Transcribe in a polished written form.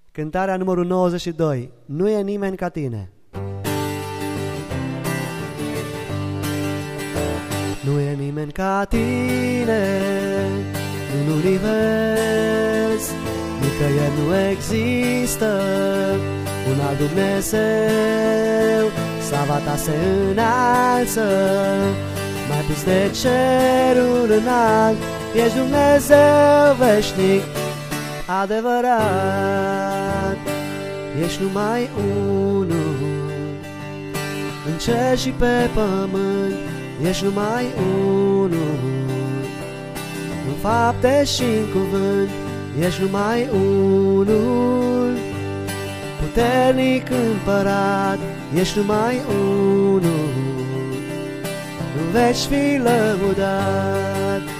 Cântarea numărul 92. Nu e nimeni ca tine. Nu e nimeni ca tine în univers, nicăieri nu există un alt Dumnezeu. Slava ta se înalță mai presus de cerul înalt. Ești Dumnezeu veșnic, adevărat. Ești numai unul în cer și pe pământ. Ești numai unul în fapte și în cuvânt. Ești numai unul puternic împărat. Ești numai unul în veci fi lăudat.